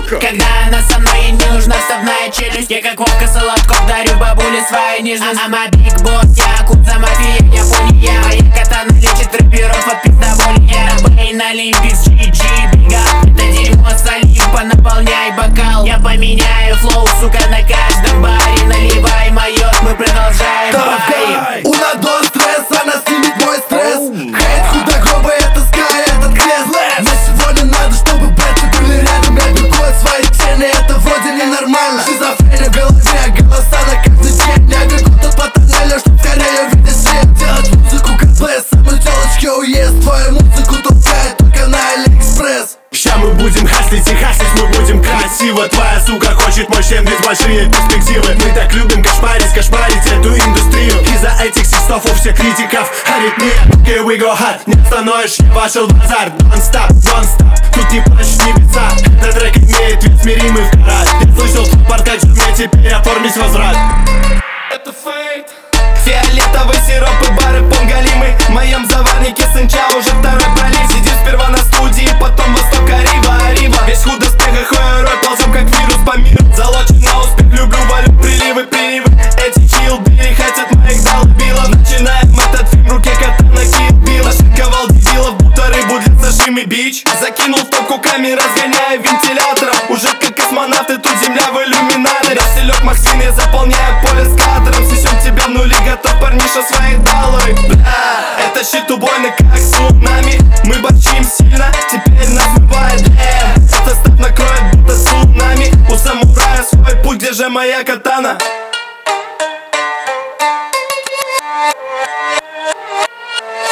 сука. Когда она со мной, ей не нужна вставная челюсть. Я как Вовка Солодков дарю бабуле своей нежность. I'm a big boss, я Кудза мафия, Япония. Моя катана лечит рэперов от пиздоболия. Бэйн, Олимпикс, GG, Big Up. Это дерьмо с Олимпа, наполняй бокал. Я поменяю флоу, сука, на каждом баре. Наливай майот, мы продолжаем бай. Una, dos, tres, она снимет мой стресс. Хейт, худогробы, это скай, этот крест. Мне сегодня надо, чтобы братья были рядом. Я бегу от своей тени, это вроде ненормально. Шизофрения в голове, голоса на каждый день. Я бегу тут по тоннелю, чтоб скорее видеть свет. Делать музыку как блэс, самой телочки уезд. Твою музыку толкает только на Алиэкспресс. Ща мы будем хаслить и хаслить, мы будем красиво. Твоя сука хочет мой член, ведь большие перспективы. Мы так любим кошмарить эту индустрию. Из-за этих сикстов у всех критиков аритмия. Here we go hot, не остановишь, я вошел в базар. Don't stop, don't stop, тут не плачут небеса. Этот трек имеет вид смиримый вкарат. Я слышал твой порт, же мне теперь оформить возврат. Это фейт. Фиолетовый сироп и бары понгалимы. В моем заварнике сынча уже второй пролив. Сидим сперва на студии, потом восток Арива. Весь худо с рой, ползем как вирус по миру. Залочен на успех, люблю валют приливы. Эти чилбили хотят моих долбилов. Начинаем этот фильм, в руке катана килбила. Шинковал дебилов, будто рыбу для сашими бич. Закинул в топку камеры, разгоняя вентилятором. Уже как космонавты, тут земля в иллюминаторе. Селек Максим, я заполняю поле с кадром. Сосем тебя в нули, готов парниша свои доллары. Бля, это щит убойный как цунами. Мы борчим сильно, теперь нас смывает дэм. Этот став накроет будто цунами. У самурая свой путь, где же моя катана?